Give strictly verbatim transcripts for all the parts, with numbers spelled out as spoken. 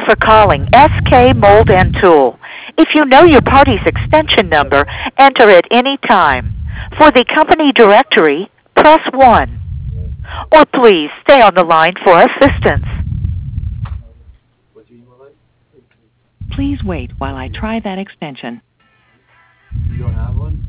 for calling S K Mold and Tool. If you know your party's extension number, enter at any time. For the company directory, press one. Or please stay on the line for assistance. Please wait while I try that extension. You don't have one?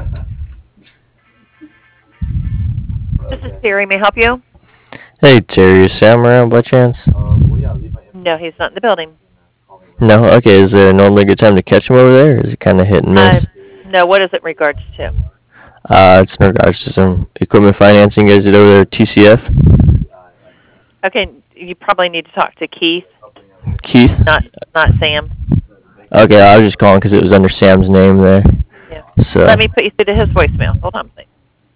This is Terry. May I help you? Hey, Terry, is Sam around by chance? Um, well, yeah, leave my info. No, he's not in the building. No? Okay, is there normally a good time to catch him over there, or is it kind of hit and miss? Uh, no, what is it in regards to? Uh, it's in regards to some equipment financing you guys did over there at T C F. Okay, you probably need to talk to Keith, Keith? not not Sam. Okay, I was just calling because it was under Sam's name there. Yeah. So. Let me put you through to his voicemail. Hold on, please.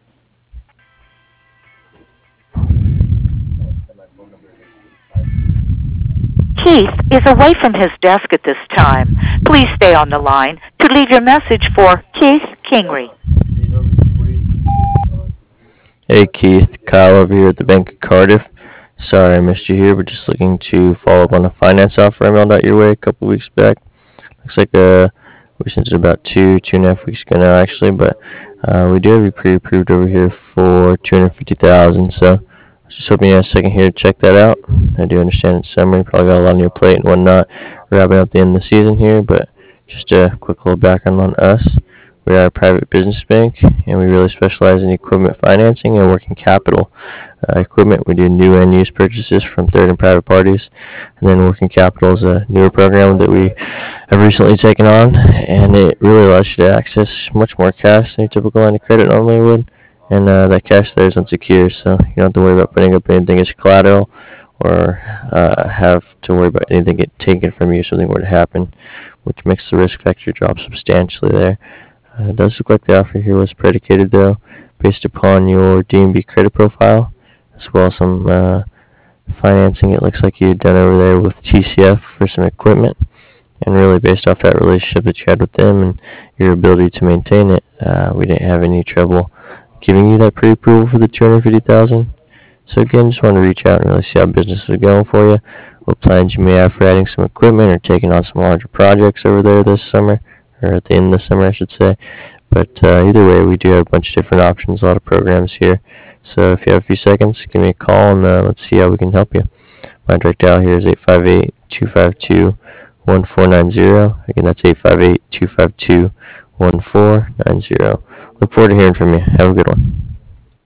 Keith is away from his desk at this time. Please stay on the line to leave your message for Keith Kingery. Hey, Keith. Kyle over here at the Bank of Cardiff. Sorry I missed you here, but just looking to follow up on a finance offer I mailed out your way a couple weeks back. Looks like uh, we sent it about two, two and a half weeks ago now, actually, but uh, we do have you pre-approved over here for two hundred fifty thousand dollars, so I was just hoping you had a second here to check that out. I do understand it's summer, you probably got a lot on your plate and whatnot, wrapping up the end of the season here, but just a quick little background on us. We are a private business bank, and we really specialize in equipment financing and working capital. Uh, equipment, we do new and used purchases from third and private parties, and then working capital is a newer program that we have recently taken on, and it really allows you to access much more cash than your typical line of credit normally would, and uh, that cash there is unsecured, so you don't have to worry about putting up anything as collateral or uh, have to worry about anything get taken from you if something were to happen, which makes the risk factor drop substantially there. Uh, it does look like the offer here was predicated, though, based upon your D and B credit profile, as well as some uh, financing it looks like you had done over there with T C F for some equipment. And really based off that relationship that you had with them and your ability to maintain it, uh, we didn't have any trouble giving you that pre-approval for the two hundred fifty thousand dollars. So again, just want to reach out and really see how business is going for you, what plans you may have for adding some equipment or taking on some larger projects over there this summer, or at the end of the summer, I should say. But uh, either way, we do have a bunch of different options, a lot of programs here. So if you have a few seconds, give me a call and uh, let's see how we can help you. My direct dial here is eight five eight, two five two, one four nine zero. Again, that's eight five eight, two five two, one four nine zero. Look forward to hearing from you. Have a good one.